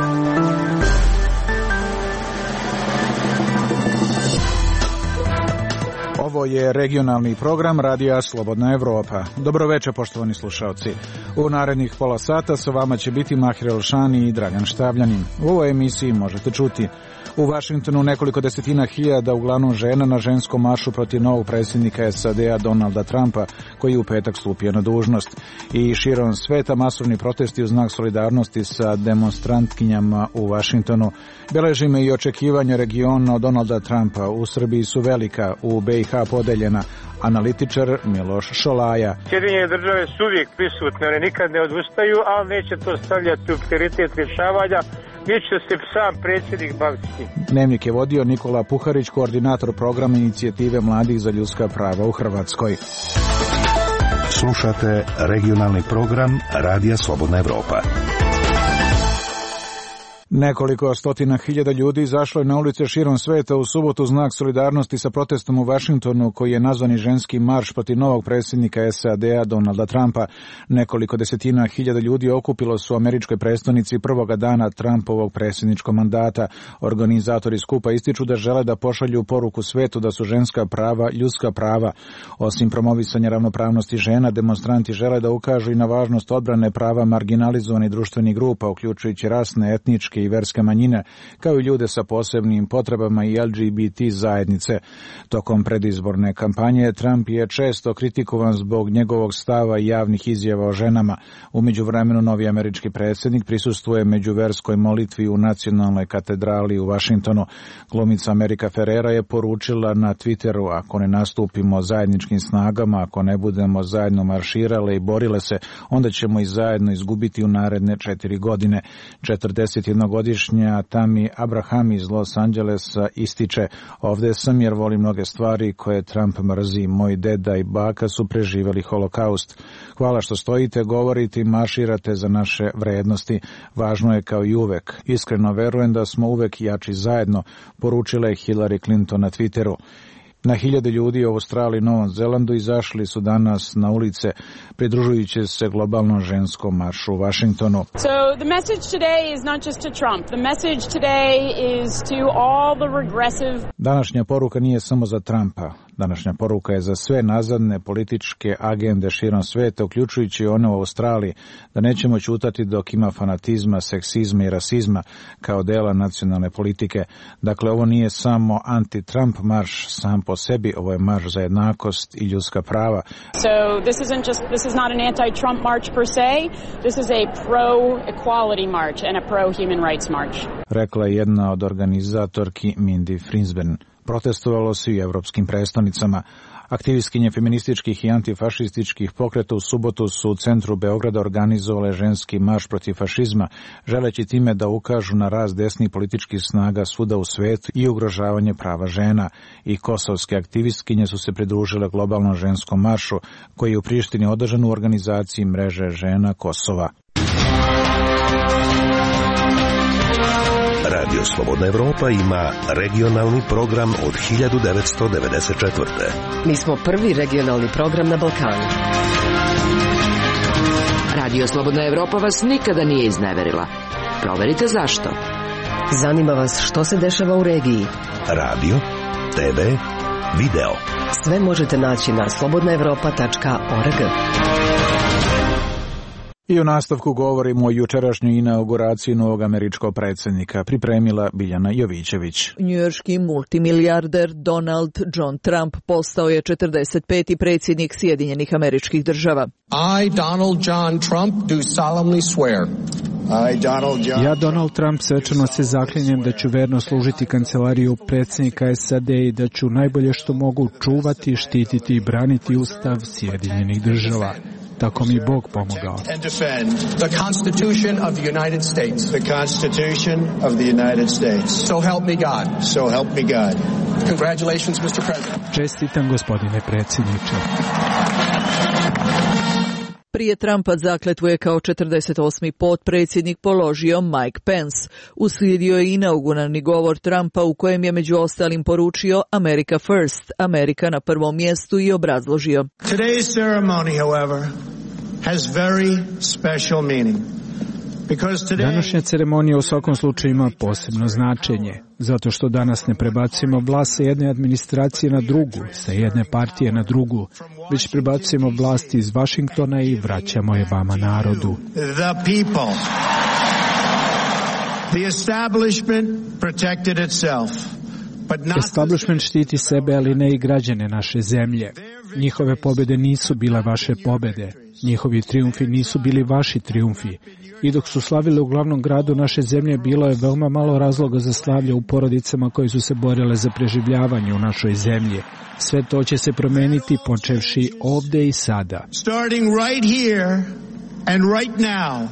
Ovo je regionalni program Radija Slobodna Evropa. Dobroveče, poštovani slušalci. U narednih pola sata sa vama će biti Mahir Elšani i Dragan Štavljanin. U ovoj emisiji možete čuti: u Vašingtonu nekoliko desetina hiljada, uglavnom žena, na ženskom maršu protiv novog predsjednika SAD-a Donalda Trumpa, koji je u petak stupio na dužnost. I širom sveta masovni protesti u znak solidarnosti sa demonstrantkinjama u Vašingtonu. Beležime i očekivanja regiona od Donalda Trumpa. U Srbiji su velika, u BiH podeljena. Analitičar Miloš Šolaja. Sjedinjene države su uvijek prisutne, one nikad ne odustaju, ali neće to stavljati u prioritet rješavanja, gdje će se sam predsjednik baviti. Dnevnik je vodio Nikola Puharić, koordinator programa Inicijative mladih za ljudska prava u Hrvatskoj. Slušate regionalni program Radija Slobodna Evropa. Nekoliko stotina hiljada ljudi izašlo je na ulice širom sveta u subotu znak solidarnosti sa protestom u Vašingtonu, koji je nazvani ženski marš protiv novog predsjednika SAD-a Donalda Trumpa. Nekoliko desetina hiljada ljudi okupilo su u američkoj prestonici prvoga dana Trumpovog predsjedničkog mandata. Organizatori skupa ističu da žele da pošalju poruku svetu da su ženska prava ljudska prava. Osim promovisanja ravnopravnosti žena, demonstranti žele da ukažu i na važnost odbrane prava marginalizovanih društvenih grupa, uključujući rasne, etničke i verske manjine, kao i ljude sa posebnim potrebama i LGBT zajednice. Tokom predizborne kampanje Trump je često kritikovan zbog njegovog stava i javnih izjava o ženama. U međuvremenu novi američki predsjednik prisustvuje međuverskoj molitvi u nacionalnoj katedrali u Vašingtonu. Glumica Amerika Ferrera je poručila na Twitteru: ako ne nastupimo zajedničkim snagama, ako ne budemo zajedno marširale i borile se, onda ćemo i zajedno izgubiti u naredne 4 godine. 41-godišnja Tami Abraham iz Los Angelesa ističe: ovdje sam jer volim mnoge stvari koje Trump mrzi. Moj deda i baka su preživjeli holokaust. Hvala što stojite, govorite i marširate za naše vrednosti. Važno je kao i uvek. Iskreno verujem da smo uvek jači zajedno, poručila je Hillary Clinton na Twitteru. Na hiljade ljudi u Australiji i Novom Zelandu izašli su danas na ulice, pridružujući se globalnom ženskom maršu u Vašingtonu. So the message today is not just to Trump. The message today is to all the regressive. Današnja poruka nije samo za Trumpa. Današnja poruka je za sve nazadne političke agende širom sveta, uključujući one u Australiji, da nećemo ćutati dok ima fanatizma, seksizma i rasizma kao dela nacionalne politike. Dakle, ovo nije samo anti-Trump marš sam po sebi, ovo je marš za jednakost i ljudska prava. So this is not an anti-Trump march per se. This is a pro-equality march and a pro-human rights march. Rekla je jedna od organizatorki Mindy Frinsben. Protestovalo se i u evropskim prestonicama. Aktivistkinje feminističkih i antifašističkih pokreta u subotu su u centru Beograda organizovale ženski marš protiv fašizma, želeći time da ukažu na rast desnih političkih snaga svuda u svetu i ugrožavanje prava žena. I kosovske aktivistkinje su se pridružile globalnom ženskom maršu, koji je u Prištini održan u organizaciji Mreže žena Kosova. Radio Slobodna Evropa ima regionalni program od 1994. Mi smo prvi regionalni program na Balkanu. Radio Slobodna Evropa vas nikada nije izneverila. Proverite zašto. Zanima vas što se dešava u regiji. Radio, TV, video. Sve možete naći na slobodnaevropa.org. I u nastavku govorimo o jučerašnjoj inauguraciji novog američkog predsjednika, pripremila Biljana Jovićević. Njujorški multimilijarder Donald John Trump postao je 45. predsjednik Sjedinjenih Američkih Država. I, Donald John Trump, do solemnly swear. Ja, Donald Trump, svečano se zaklinjem da ću verno služiti kancelariju predsjednika SAD i da ću najbolje što mogu čuvati, štititi i braniti Ustav Sjedinjenih Država. Tako mi Bog pomogao. And defend the Constitution of the United States. The Constitution of the United States. So help me God. So help me God. Congratulations, Mr. President. Čestitam, gospodine predsjedniče. Prije Trumpa zakletvu je kao 48. potpredsjednik položio Mike Pence. Uslijedio je inauguralni govor Trumpa u kojem je među ostalim poručio America First, Amerika na prvom mjestu, i obrazložio: Today's ceremony, however, has very special meaning. Današnja ceremonija u svakom slučaju ima posebno značenje, zato što danas ne prebacujemo vlast sa jedne administracije na drugu, sa jedne partije na drugu, već prebacujemo vlast iz Vašingtona i vraćamo je vama narodu. Establishment štiti sebe, ali ne i građane naše zemlje. Njihove pobjede nisu bile vaše pobjede. Njihovi trijumfi nisu bili vaši trijumfi. I dok su slavili u glavnom gradu naše zemlje, bilo je veoma malo razloga za slavlje u porodicama koje su se borile za preživljavanje u našoj zemlji. Sve to će se promeniti počevši ovde i sada. Starting right here and right now,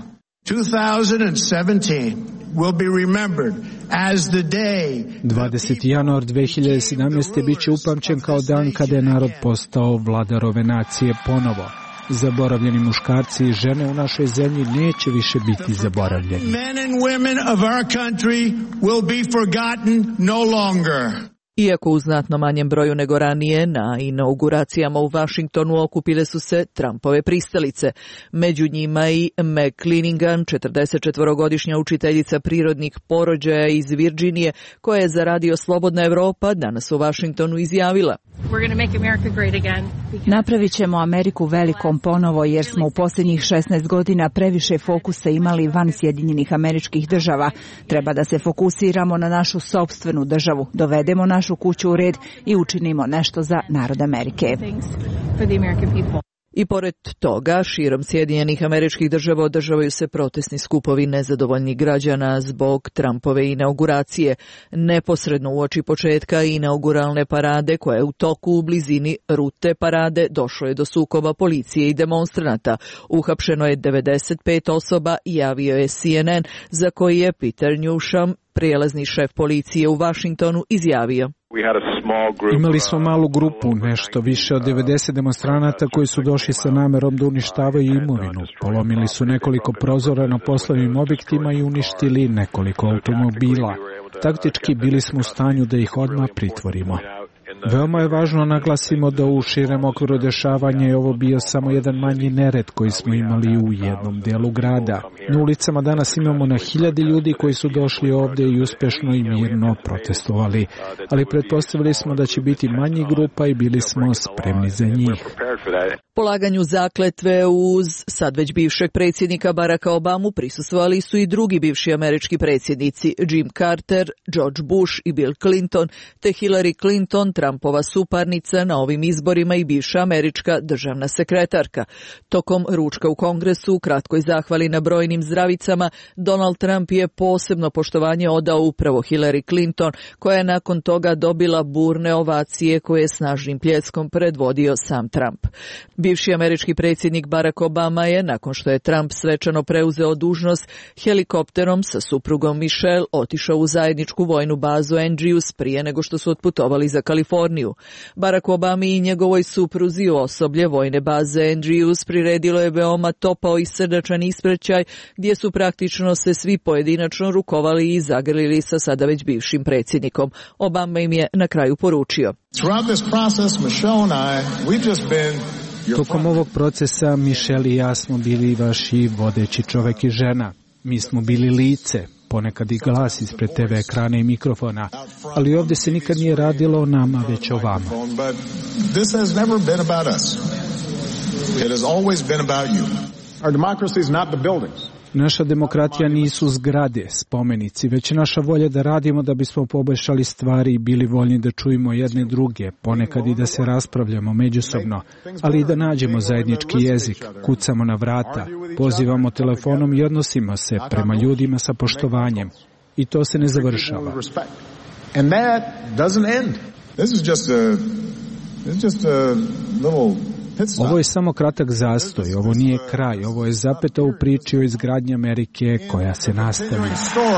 2017 will be remembered as the day 20. januar 2017. biće upamćen kao dan kada je narod postao vladar ove nacije ponovo. Zaboravljeni muškarci i žene u našoj zemlji neće više biti zaboravljeni. Men and women of our country will be forgotten no longer. Iako u znatno manjem broju nego ranije, na inauguracijama u Vašingtonu okupile su se Trumpove pristalice. Među njima i Meg Cleanigan, 44-godišnja učiteljica prirodnih porođaja iz Virginije, koja je za radio Slobodna Evropa danas u Vašingtonu izjavila: Napravit ćemo Ameriku velikom ponovo, jer smo u posljednjih 16 godina previše fokusa imali van Sjedinjenih Američkih Država. Treba da se fokusiramo na našu sopstvenu državu, dovedemo našu kuću u red i učinimo nešto za narod Amerike. I pored toga, širom Sjedinjenih Američkih Država održavaju se protestni skupovi nezadovoljnih građana zbog Trumpove inauguracije. Neposredno uoči početka inauguralne parade, koja je u toku u blizini rute parade, došlo je do sukoba policije i demonstranata. Uhapšeno je 95 osoba, javio je CNN, za koji je Peter Newsham, prijelazni šef policije u Vašingtonu, izjavio: Imali smo malu grupu, nešto više od 90 demonstranata koji su došli sa namerom da uništavaju imovinu. Polomili su nekoliko prozora na poslovnim objektima i uništili nekoliko automobila. Taktički bili smo u stanju da ih odmah pritvorimo. Veoma je važno naglasimo da u širem okviru dešavanja je ovo bio samo jedan manji nered koji smo imali u jednom delu grada. Na ulicama danas imamo na hiljade ljudi koji su došli ovde i uspešno i mirno protestovali, ali pretpostavili smo da će biti manji grupa i bili smo spremni za njih. Polaganju zakletve uz sad već bivšeg predsjednika Baracka Obamu prisustvovali su i drugi bivši američki predsjednici, Jim Carter, George Bush i Bill Clinton, te Hillary Clinton, Trumpova suparnica na ovim izborima i bivša američka državna sekretarka. Tokom ručka u Kongresu, u kratkoj zahvali na brojnim zdravicama, Donald Trump je posebno poštovanje odao upravo Hillary Clinton, koja je nakon toga dobila burne ovacije koje je snažnim pljeskom predvodio sam Trump. Bivši američki predsjednik Barack Obama je, nakon što je Trump svečano preuzeo dužnost, helikopterom sa suprugom Michelle otišao u zajedničku vojnu bazu Andrews prije nego što su otputovali za Kaliforniju. Barack Obama i njegovoj supruzi osoblje vojne baze Andrews priredilo je veoma topao i srdačan ispraćaj, gdje su praktično se svi pojedinačno rukovali i zagrlili sa sada već bivšim predsjednikom. Obama im je na kraju poručio: Tokom ovog procesa Michelle i ja smo bili vaši vodeći čovek i žena. Mi smo bili lice, ponekad i glas ispred TV ekrana i mikrofona, ali ovdje se nikad nije radilo o nama, već o vama. Naša demokratija nisu zgrade, spomenici, već naša volja da radimo da bismo poboljšali stvari i bili voljni da čujemo jedne druge, ponekad i da se raspravljamo međusobno, ali i da nađemo zajednički jezik, kucamo na vrata, pozivamo telefonom i odnosimo se prema ljudima sa poštovanjem. I to se ne završava. Ovo je samo kratak zastoj, ovo nije kraj, ovo je zapeta u priči o izgradnji Amerike koja se nastavlja.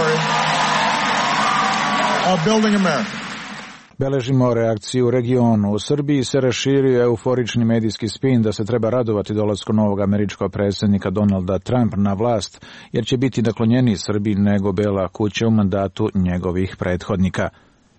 Beležimo reakciju u regionu. U Srbiji se raširio euforični medijski spin da se treba radovati dolasku novog američkog predsjednika Donalda Trumpa na vlast, jer će biti naklonjeniji Srbiji nego Bela kuća u mandatu njegovih prethodnika.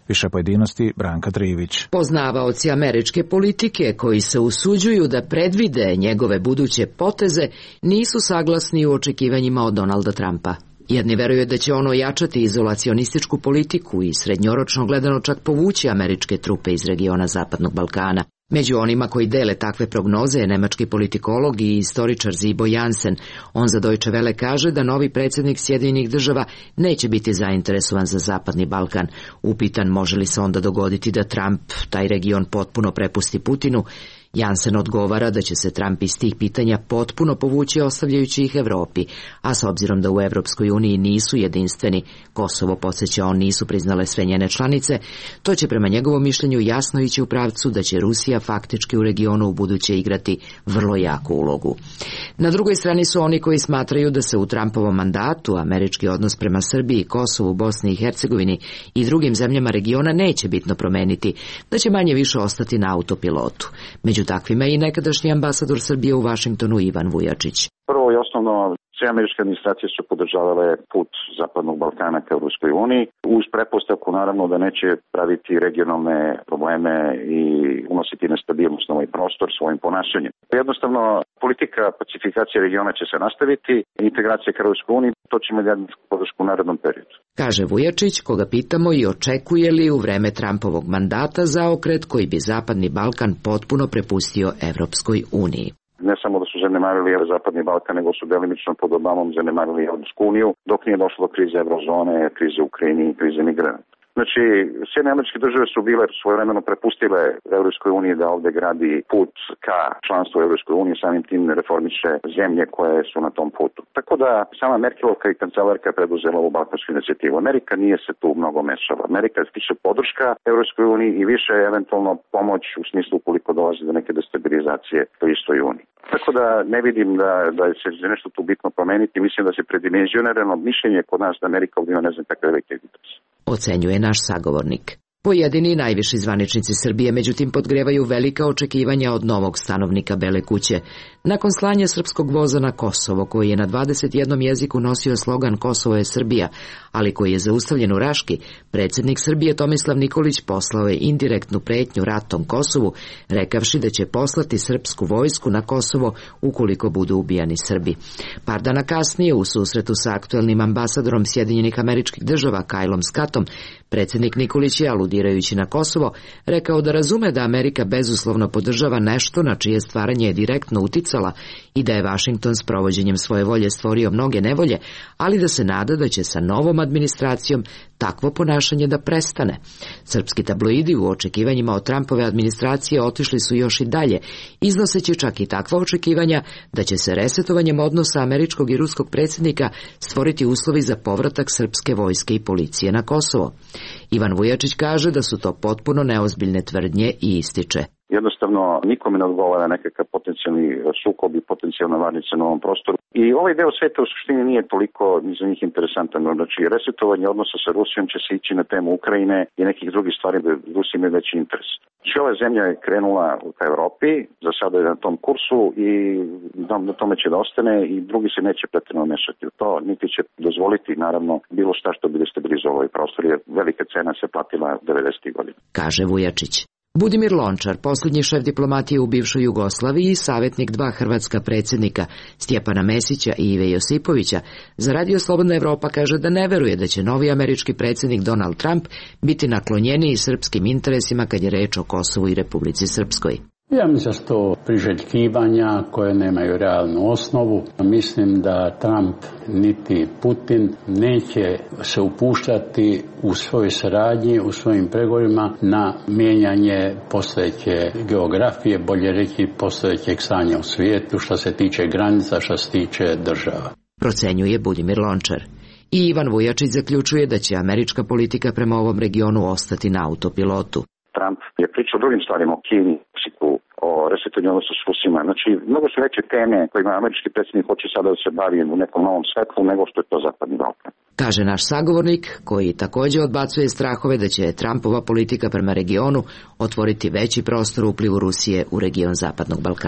Više pojedinosti Branka Trivić. Poznavaoci američke politike koji se usuđuju da predvide njegove buduće poteze nisu saglasni u očekivanjima od Donalda Trumpa. Jedni veruju da će on ojačati izolacionističku politiku i srednjoročno gledano čak povući američke trupe iz regiona Zapadnog Balkana. Među onima koji dele takve prognoze je nemački politikolog i istoričar Zibo Jansen. On za Deutsche Welle kaže da novi predsjednik Sjedinjenih država neće biti zainteresovan za Zapadni Balkan. Upitan može li se onda dogoditi da Trump taj region potpuno prepusti Putinu, Jansen odgovara da će se Trump iz tih pitanja potpuno povući ostavljajući ih Evropi, a s obzirom da u Evropskoj uniji nisu jedinstveni, Kosovo, podsjeća on, nisu priznale sve njene članice, to će prema njegovom mišljenju jasno ići u pravcu da će Rusija faktički u regionu u buduće igrati vrlo jaku ulogu. Na drugoj strani su oni koji smatraju da se u Trumpovom mandatu američki odnos prema Srbiji, Kosovu, Bosni i Hercegovini i drugim zemljama regiona neće bitno promeniti, da će manje više ostati na autopilotu. Među takvima i nekadašnji ambasador Srbije u Vašingtonu Ivan Vujačić. Prvo i osnovno, sve američke administracije su podržavale put Zapadnog Balkana ka Ruskoj uniji, uz pretpostavku naravno da neće praviti regionalne probleme i unositi nestabilnost na ovaj prostor svojim ponašanjem. Jednostavno, politika pacifikacije regiona će se nastaviti, integracija ka Ruskoj uniji, to ćemo dati podršku u narednom periodu. Kaže Vujačić, koga pitamo i očekuje li u vreme Trumpovog mandata zaokret koji bi Zapadni Balkan potpuno prepustio Evropskoj uniji. Ne samo da su zanemarili Zapadni Balkan, nego su delimično pod Obamom zanemarili Evropsku uniju, dok nije došlo do krize Eurozone, krize u Ukrajini i krize migranata. Znači, Sjedinjene američke države su bile svojevremeno prepustile Evropskoj uniji da ovde gradi put ka članstvu Evropskoj uniji, samim tim reformiše zemlje koje su na tom putu. Tako da sama Merkelovka i kancelarka je preduzela ovu balkansku inicijativu. Amerika nije se tu mnogo mešala. Amerika je stiče podrška Evropskoj uniji i više eventualno pomoć u smislu koliko dolazi do neke destabilizacije po istoj uniji. Tako da ne vidim da se nešto tu bitno promeniti. Mislim da se predimenzionirano mišljenje kod nas da Amerika ovdje ima ne znam kakve velike interese. Ocenjuje naš sagovornik. Pojedini najviši zvaničnici Srbije međutim podgrevaju velika očekivanja od novog stanovnika Bele kuće. Nakon slanja srpskog voza na Kosovo, koji je na 21 jeziku nosio slogan Kosovo je Srbija, ali koji je zaustavljen u Raški, predsjednik Srbije Tomislav Nikolić poslao je indirektnu pretnju ratom Kosovu, rekavši da će poslati srpsku vojsku na Kosovo ukoliko budu ubijani Srbi. Par dana kasnije, u susretu sa aktuelnim ambasadorom Sjedinjenih Američkih Država Kylom Scottom, predsjednik Nikolić je, aludirajući na Kosovo, rekao da razume da Amerika bezuslovno podržava nešto na čije stvaranje je direktno uticala i da je Vašington s provođenjem svoje volje stvorio mnoge nevolje, ali da se nada da će sa novom administracijom takvo ponašanje da prestane. Srpski tabloidi u očekivanjima od Trumpove administracije otišli su još i dalje, iznoseći čak i takva očekivanja da će se resetovanjem odnosa američkog i ruskog predsjednika stvoriti uslovi za povratak srpske vojske i policije na Kosovo. Ivan Vujačić kaže da su to potpuno neozbiljne tvrdnje i ističe: jednostavno nikome ne odgovara nekakav potencijalni sukob i potencijalna varnica na ovom prostoru. I ovaj deo sveta u suštini nije toliko za njih interesantan. Znači, resetovanje odnosa sa Rusijom će se ići na temu Ukrajine i nekih drugih stvari da Rusija ima veći interes. Znači, ova zemlja je krenula ka Evropi, za sada je na tom kursu i na tome će da ostane i drugi se neće pretjerano mešati u to, niti će dozvoliti, naravno, bilo šta što bi destabilizovalo ovaj prostor, jer velika cena se platila 90. godina. Kaže Vujačić. Budimir Lončar, posljednji šef diplomatije u bivšoj Jugoslaviji i savjetnik dva hrvatska predsjednika, Stjepana Mesića i Ive Josipovića, za Radio Slobodna Evropa kaže da ne veruje da će novi američki predsjednik Donald Trump biti naklonjeniji srpskim interesima kad je reč o Kosovu i Republici Srpskoj. Ja mislim da su to priželjkivanja koje nemaju realnu osnovu. Mislim da Trump niti Putin neće se upuštati u svojoj saradnji, u svojim pregovorima na mijenjanje postojeće geografije, bolje reći postojećeg stanja u svijetu što se tiče granica, što se tiče država. Procenjuje Budimir Lončar. I Ivan Vujačić zaključuje da će američka politika prema ovom regionu ostati na autopilotu. Trump je pričao o drugim stvarima, o Kini, o resetovanju odnosa s Rusima. Znači, mnogo su veće teme kojima američki predsjednik hoće sada da se bavi u nekom novom svetlu nego što je to Zapadni Balkan. Kaže naš sagovornik, koji također odbacuje strahove da će Trumpova politika prema regionu otvoriti veći prostor uplivu Rusije u region Zapadnog Balkana.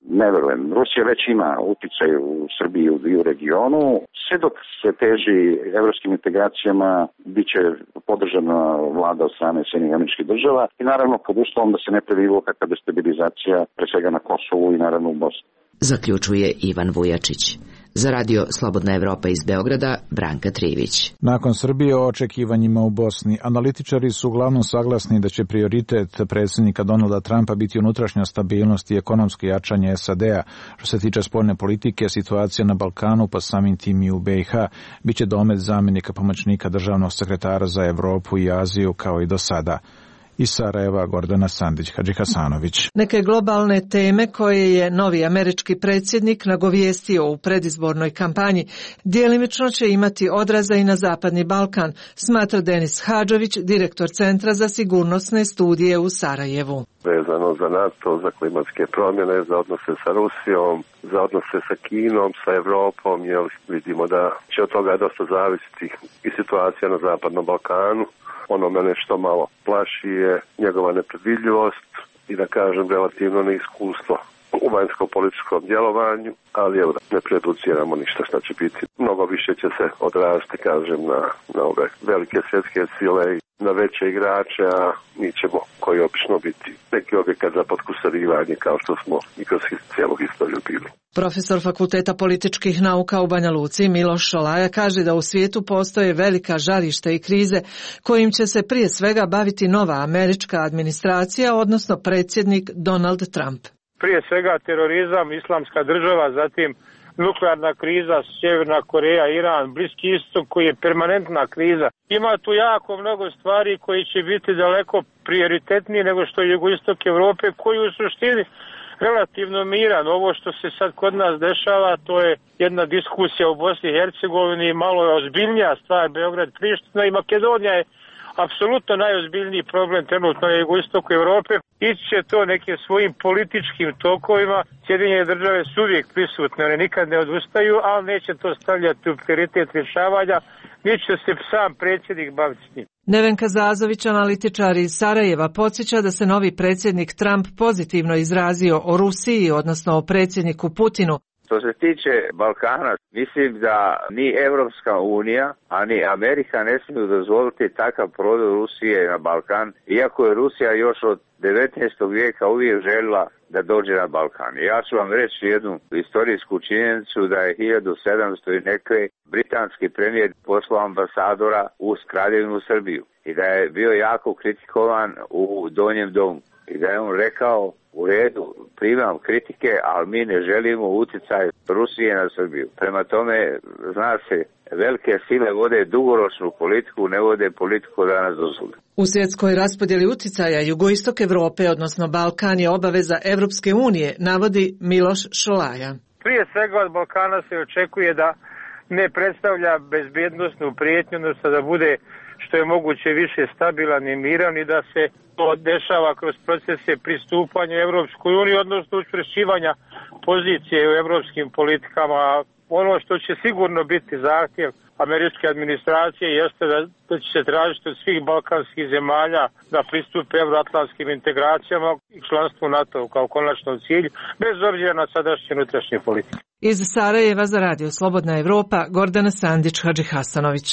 Ne verujem. Rusija već ima uticaj u Srbiji i u regionu. Sve dok se teži evropskim integracijama, bit će podržana vlada od strane Sjedinjenih Američkih Država i naravno pod uslovom da se ne previ bilo kakva destabilizacija, pre svega na Kosovu i naravno u Bosni. Zaključuje Ivan Vujačić. Za radio Slobodna Evropa iz Beograda, Branka Trivić. Nakon Srbije o očekivanjima u Bosni, analitičari su uglavnom saglasni da će prioritet predsjednika Donalda Trumpa biti unutrašnja stabilnost i ekonomsko jačanje SAD-a. Što se tiče spoljne politike, situacija na Balkanu, pa samim tim i u BiH, bit će domet zamjenika pomoćnika državnog sekretara za Evropu i Aziju kao i do sada. Iz Sarajeva, Gordana Sandić-Hadžihasanović. Neke globalne teme koje je novi američki predsjednik nagovijestio u predizbornoj kampanji djelimično će imati odraza i na Zapadni Balkan, smatra Denis Hadžović, direktor Centra za sigurnosne studije u Sarajevu. Vezano za NATO, za klimatske promjene, za odnose sa Rusijom, za odnose sa Kinom, sa Evropom, jer vidimo da će od toga dosta zavisiti i situacija na Zapadnom Balkanu. Ono mene što malo plaši je njegova nepredvidljivost i da kažem relativno neiskustvo u vanjsko-političkom djelovanju, ali evo ne prejudiciramo ništa što će biti. Mnogo više će se odraziti, kažem, na ove velike svjetske sile i na veće igrače, a mi ćemo koji obično biti neki objekat za potkusarivanje kao što smo i kroz cijelu historiju bili. Profesor Fakulteta političkih nauka u Banja Luci Miloš Šolaja kaže da u svijetu postoje velika žarišta i krize kojim će se prije svega baviti nova američka administracija, odnosno predsjednik Donald Trump. Prije svega terorizam, islamska država, zatim nuklearna kriza, Sjeverna Koreja, Iran, Bliski istok koji je permanentna kriza. Ima tu jako mnogo stvari koji će biti daleko prioritetniji nego što je jugoistok Europe, koji u suštini relativno miran. Ovo što se sad kod nas dešava, to je jedna diskusija u Bosni i Hercegovini, malo je ozbiljnija stvar, Beograd, Priština i Makedonija je apsolutno najozbiljniji problem trenutno na jugoistoku Europe. Ići će to nekim svojim političkim tokovima. Sjedinjene države su uvijek prisutne, one nikad ne odustaju, ali neće to stavljati u prioritet rješavanja, niti će se sam predsjednik baviti s njim. Nevenka Zazović, analitičar iz Sarajeva, podsjeća da se novi predsjednik Trump pozitivno izrazio o Rusiji, odnosno o predsjedniku Putinu. Što se tiče Balkana, mislim da ni Evropska unija, a ni Amerika ne smiju dozvoliti takav prodor Rusije na Balkan, iako je Rusija još od 19. vijeka uvijek željela da dođe na Balkan. Ja ću vam reći jednu istorijsku činjenicu da je 1700 i neke britanski premijer poslao ambasadora u Kraljevinu Srbiju i da je bio jako kritikovan u Donjem domu i da je on rekao: u redu, primam kritike, ali mi ne želimo utjecaj Rusije na Srbiju. Prema tome, zna se, velike sile vode dugoročnu politiku, ne vode politiku da nas dosude. U svjetskoj raspodjeli utjecaja jugoistok Europe, odnosno Balkan, je obaveza Evropske unije, navodi Miloš Šolaja. Prije svega od Balkana se očekuje da ne predstavlja bezbjednosnu prijetnju, odnosno da bude što je moguće više stabilan i miran i da se to dešava kroz procese pristupanja Evropskoj uniji, odnosno učvršćivanja pozicije u evropskim politikama. Ono što će sigurno biti zahtjev američke administracije jeste da će se tražiti od svih balkanskih zemalja da pristupe euroatlantskim integracijama i članstvu NATO kao konačnom cilju, bez obzira na sadašnje unutrašnje politike. Iz Sarajeva za radio Slobodna Evropa, Gordana Sandić-Hadžihasanović.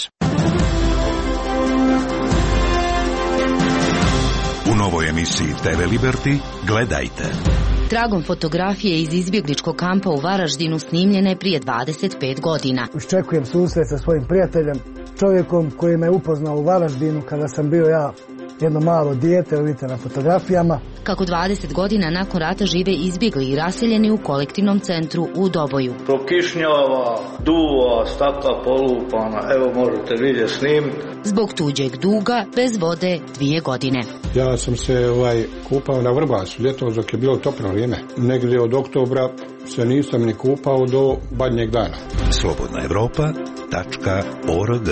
U novoj emisiji TV Liberty gledajte. Tragom fotografije iz izbjegličkog kampa u Varaždinu snimljene prije 25 godina. Iščekujem susret sa svojim prijateljem, čovjekom koji me upoznao u Varaždinu kada sam bio ja jedno malo dijete, vidite na fotografijama. Kako 20 godina nakon rata žive izbjegli i raseljeni u kolektivnom centru u Doboju. Prokišnjava, duva, stakla polupana, evo možete vidjeti snimiti. Zbog tuđeg duga, bez vode 2 godine. Ja sam se kupao na Vrbasu ljetos dok je bilo toplo vrijeme. Negdje od oktobra se nisam ni kupao do badnjeg dana. slobodnaevropa.org.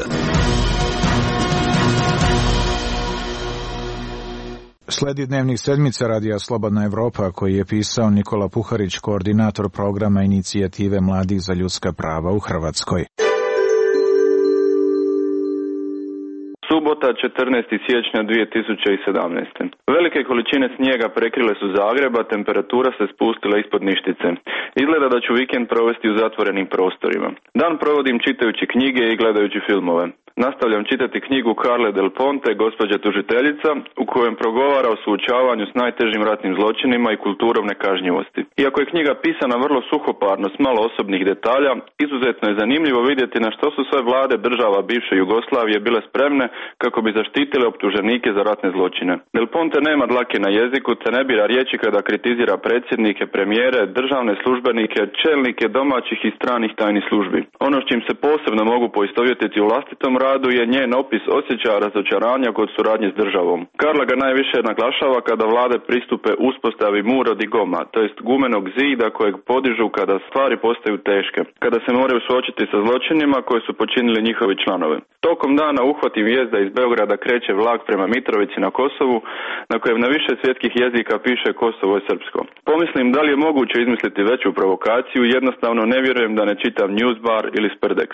Sledi dnevnik sedmice radija Slobodna Evropa koji je pisao Nikola Puharić, koordinator programa inicijative Mladih za ljudska prava u Hrvatskoj. Subota, 14. siječnja 2017. Velike količine snijega prekrile su Zagreb, a temperatura se spustila ispod ništice. Izgleda da ću vikend provesti u zatvorenim prostorima. Dan provodim čitajući knjige i gledajući filmove. Nastavljam čitati knjigu Carle Del Ponte, Gospođa tužiteljica, u kojem progovara o suočavanju s najtežim ratnim zločinima i kulturom nekažnjivosti. Iako je knjiga pisana vrlo suhoparno s malo osobnih detalja, izuzetno je zanimljivo vidjeti na što su sve vlade država bivše Jugoslavije bile spremne kako bi zaštitile optuženike za ratne zločine. Del Ponte nema dlake na jeziku, te ne bira riječi kada kritizira predsjednike, premijere, državne službenike, čelnike domaćih i stranih tajnih službi. Ono s čim se posebno mogu poistovjetiti u vlastitom radu je njen opis osjećaja razočaranja kod suradnje s državom. Carla ga najviše naglašava kada vlade pristupe uspostavi muro di goma, to jest gumenog zida kojeg podižu kada stvari postaju teške, kada se moraju suočiti sa zločinima koje su počinili njihovi članovi. Tokom dana uhvatim vijest da iz Beograda kreće vlak prema Mitrovici na Kosovu, na kojem na više svjetskih jezika piše Kosovo je srpsko. Pomislim da li je moguće izmisliti veću provokaciju, jednostavno ne vjerujem da ne čitam Newsbar ili Sperdex.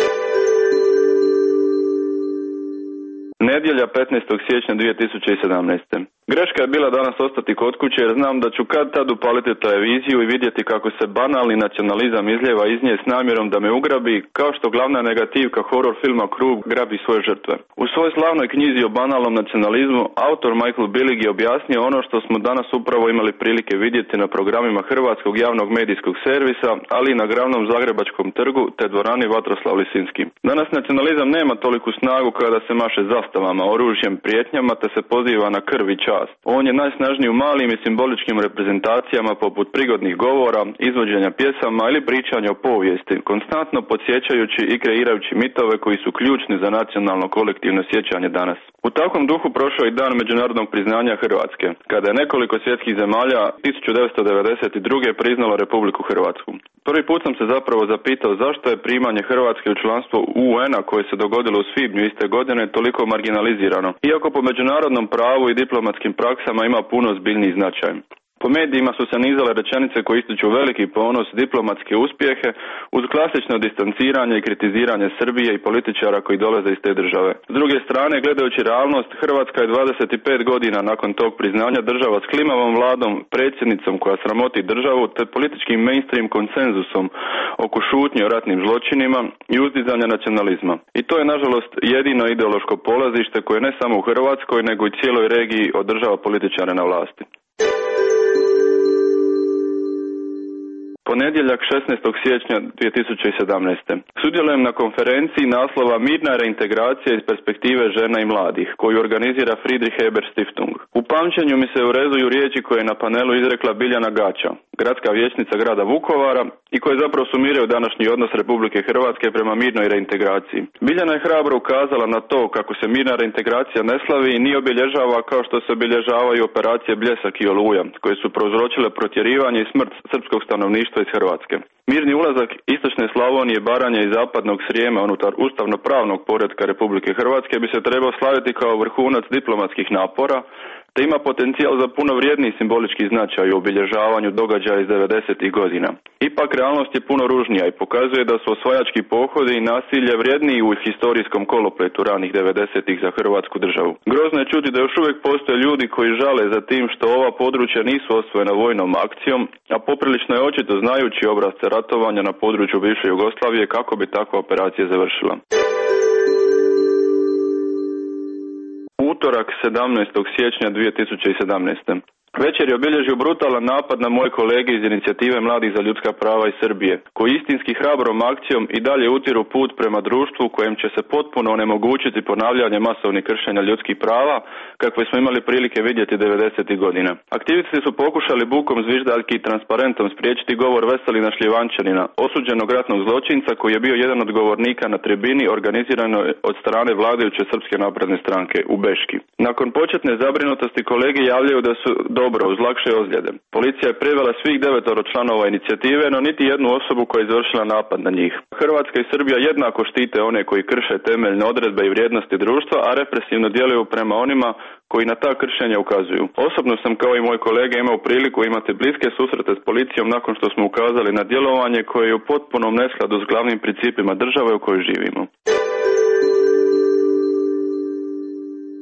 Nedjelja 15. siječnja 2017. Greška je bila danas ostati kod kuće jer znam da ću kad tad upaliti televiziju i vidjeti kako se banalni nacionalizam izljeva iz nje s namjerom da me ugrabi, kao što glavna negativka horror filma Krug grabi svoje žrtve. U svojoj slavnoj knjizi o banalnom nacionalizmu autor Michael Billig je objasnio ono što smo danas upravo imali prilike vidjeti na programima Hrvatskog javnog medijskog servisa, ali i na glavnom Zagrebačkom trgu te dvorani Vatroslav Lisinski. Danas nacionalizam nema toliku snagu kada se maše zastavama, oružjem, prijetnjama te se poziva na krv i čast. On je najsnažniji u malim i simboličkim reprezentacijama poput prigodnih govora, izvođenja pjesama ili pričanja o povijesti, konstantno podsjećajući i kreirajući mitove koji su ključni za nacionalno kolektivno sjećanje danas. U takvom duhu prošao i dan međunarodnog priznanja Hrvatske, kada je nekoliko svjetskih zemalja 1992. priznalo Republiku Hrvatsku. Prvi put sam se zapravo zapitao zašto je primanje Hrvatske u članstvo UN-a koje se dogodilo u svibnju iste godine toliko marginalizirano, iako po međunarodnom pravu i diplomatskim praksama ima puno zbiljniji značaj. Po medijima su se nizale rečenice koje ističu veliki ponos, diplomatske uspjehe, uz klasično distanciranje i kritiziranje Srbije i političara koji dolaze iz te države. S druge strane, gledajući realnost, Hrvatska je 25 godina nakon tog priznanja država s klimavom vladom, predsjednicom koja sramoti državu, te političkim mainstream konsenzusom oko šutnje o ratnim zločinima i uzdizanja nacionalizma. I to je, nažalost, jedino ideološko polazište koje ne samo u Hrvatskoj, nego i cijeloj regiji održava političare na vlasti. Ponedjeljak 16. siječnja 2017. Sudjelujem na konferenciji naslova Mirna reintegracija iz perspektive žena i mladih, koju organizira Friedrich Ebert Stiftung. U pamćenju mi se urezuju riječi koje je na panelu izrekla Biljana Gaća, gradska vijećnica grada Vukovara, i koje zapravo sumiraju današnji odnos Republike Hrvatske prema mirnoj reintegraciji. Biljana je hrabro ukazala na to kako se mirna reintegracija ne slavi i nije obilježava kao što se obilježavaju operacije Bljesak i Oluja, koje su prouzročile protjerivanje i smrt srpskog stanovništva iz Hrvatske. Mirni ulazak istočne Slavonije, Baranje i zapadnog Srijema unutar ustavno-pravnog poretka Republike Hrvatske bi se trebao slaviti kao vrhunac diplomatskih napora, te ima potencijal za puno vrijedniji simbolički značaj u obilježavanju događaja iz 90. godina. Ipak realnost je puno ružnija i pokazuje da su osvajački pohodi i nasilje vrijedniji u historijskom kolopletu ranih 90. za Hrvatsku državu. Grozno je čuti da još uvijek postoje ljudi koji žale za tim što ova područja nisu osvojena vojnom akcijom, a poprilično je očito znajući obrazce ratovanja na području bivše Jugoslavije kako bi takva operacija završila. Utorak 17. siječnja 2017. Večer je obilježio brutalan napad na moje kolege iz inicijative Mladih za ljudska prava iz Srbije, koji istinski hrabrom akcijom i dalje utiru put prema društvu kojem će se potpuno onemogućiti ponavljanje masovnih kršenja ljudskih prava, kakve smo imali prilike vidjeti 90. godina. Aktivisti su pokušali bukom, zviždaljki i transparentom spriječiti govor Veselina Šljivančanina, osuđenog ratnog zločinca koji je bio jedan od govornika na tribini organizirano od strane vladajuće Srpske napredne stranke u Beški. Nakon početne zabrinutosti kolege javljaju da su dobro, uz lakše ozljede. Policija je privela svih 9 članova inicijative, no niti jednu osobu koja je izvršila napad na njih. Hrvatska i Srbija jednako štite one koji krše temeljne odredbe i vrijednosti društva, a represivno djeluju prema onima koji na ta kršenja ukazuju. Osobno sam kao i moj kolega imao priliku imati bliske susrete s policijom nakon što smo ukazali na djelovanje koje je u potpunom neskladu s glavnim principima države u kojoj živimo.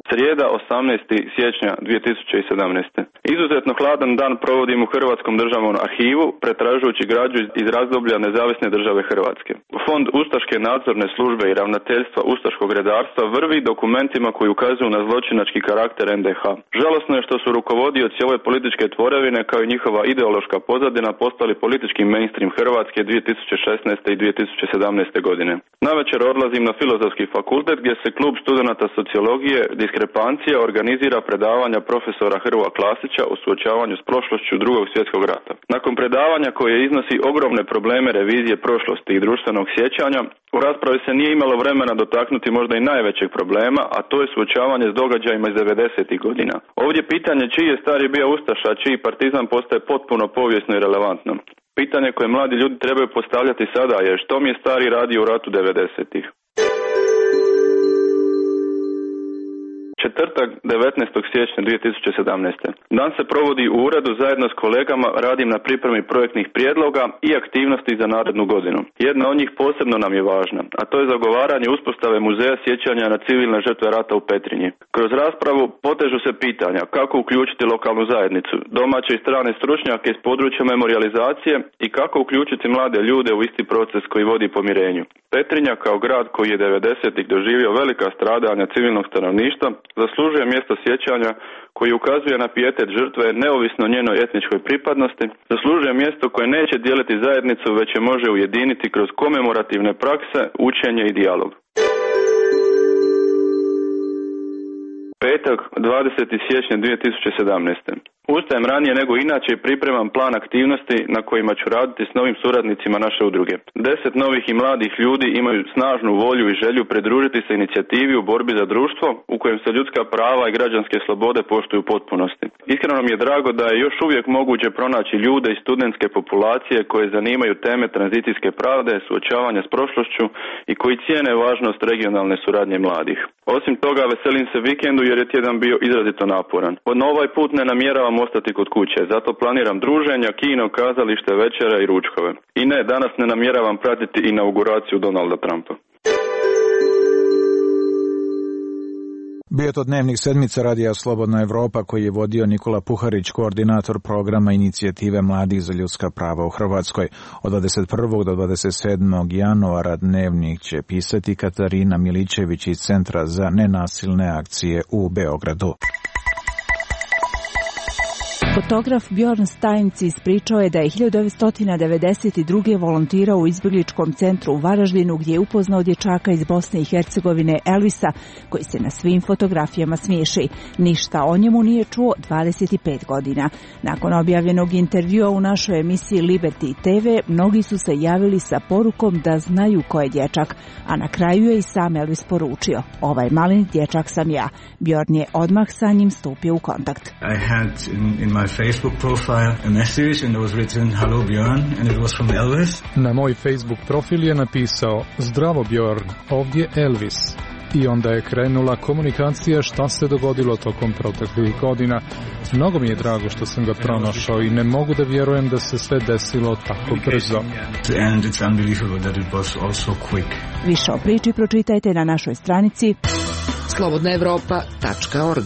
Srijeda 18. siječnja 2017. Izuzetno hladan dan provodim u Hrvatskom državnom arhivu, pretražujući građu iz razdoblja Nezavisne države Hrvatske. Fond Ustaške nadzorne službe i ravnateljstva Ustaškog redarstva vrvi dokumentima koji ukazuju na zločinački karakter NDH. Žalosno je što su rukovodioci ove političke tvorevine kao i njihova ideološka pozadina postali politički mainstream Hrvatske 2016. i 2017. godine. Navečer odlazim na Filozofski fakultet gdje se klub studenata sociologije Diskrepancija organizira predavanja profesora Hrvoja Klasića o suočavanju s prošlošću Drugog svjetskog rata. Nakon predavanja koje iznosi ogromne probleme revizije prošlosti i društvenog sjećanja, u raspravi se nije imalo vremena dotaknuti možda i najvećeg problema, a to je suočavanje s događajima iz 90. godina. Ovdje pitanje čiji je stari bio ustaša, a čiji partizan postaje potpuno povijesno i relevantno. Pitanje koje mladi ljudi trebaju postavljati sada je što mi je stari radio u ratu 90-ih. Četvrtak 19. siječnja 2017. Dan se provodi u uredu zajedno s kolegama, radim na pripremi projektnih prijedloga i aktivnosti za narednu godinu. Jedna od njih posebno nam je važna, a to je zagovaranje uspostave muzeja sjećanja na civilne žrtve rata u Petrinji. Kroz raspravu potežu se pitanja kako uključiti lokalnu zajednicu, domaće i strane stručnjake iz područja memorializacije i kako uključiti mlade ljude u isti proces koji vodi pomirenju. Petrinja kao grad koji je 90-ih doživio velika stradanja civilnog stanovništva zaslužuje mjesto sjećanja koji ukazuje na pijetet žrtve neovisno o njenoj etničkoj pripadnosti, zaslužuje mjesto koje neće dijeliti zajednicu već je može ujediniti kroz komemorativne prakse, učenje i dijalog. Petak, 20. siječnja 2017. Ustajem ranije nego inače i pripremam plan aktivnosti na kojima ću raditi s novim suradnicima naše udruge. 10 novih i mladih ljudi imaju snažnu volju i želju pridružiti se inicijativi u borbi za društvo u kojem se ljudska prava i građanske slobode poštuju u potpunosti. Iskreno nam je drago da je još uvijek moguće pronaći ljude iz studentske populacije koje zanimaju teme tranzicijske pravde, suočavanja s prošlošću i koji cijene važnost regionalne suradnje mladih. Osim toga, veselim se vikendu jer je tjedan bio izrazito naporan. No ovaj put ne namjeravam ostati kod kuće, zato planiram druženja, kino, kazalište, večere i ručkove. I ne, danas ne namjeravam pratiti inauguraciju Donalda Trumpa. Bio to dnevnik sedmica radija Slobodna Evropa koji je vodio Nikola Puharić, koordinator programa inicijative Mladih za ljudska prava u Hrvatskoj. Od 21. do 27. januara dnevnik će pisati Katarina Milićević iz Centra za nenasilne akcije u Beogradu. Fotograf Bjorn Steinc ispričao je da je 1992. volontirao u izbjegličkom centru u Varaždinu gdje je upoznao dječaka iz Bosne i Hercegovine Elvisa, koji se na svim fotografijama smiješi. Ništa o njemu nije čuo 25 godina. Nakon objavljenog intervjua u našoj emisiji Liberty TV, mnogi su se javili sa porukom da znaju ko je dječak, a na kraju je i sam Elvis poručio: ovaj maleni dječak sam ja. Bjorn je odmah sa njim stupio u kontakt. My Facebook profile a message and it was written hello Bjorn and it was from Elvis. Na moj Facebook profil je napisao: zdravo Bjorn, ovdje Elvis. I onda je krenula komunikacija šta se dogodilo tokom proteklih godina. Mnogo mi je drago što sam ga pronašao i ne mogu da vjerujem da se sve desilo tako brzo. And it's unbelievable that it was also quick. Više o priči pročitajte na našoj stranici slobodnaevropa.org.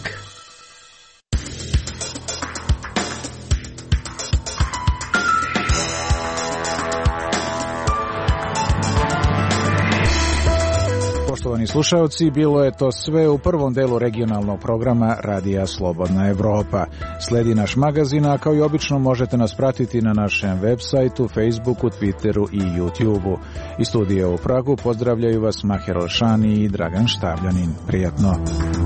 Poštovani slušalci, bilo je to sve u prvom delu regionalnog programa Radija Slobodna Evropa. Sledi naš magazin, a kao i obično možete nas pratiti na našem web sajtu, Facebooku, Twitteru i YouTubeu. Iz studija u Pragu pozdravljaju vas Maher Olšani i Dragan Štavljanin. Prijatno!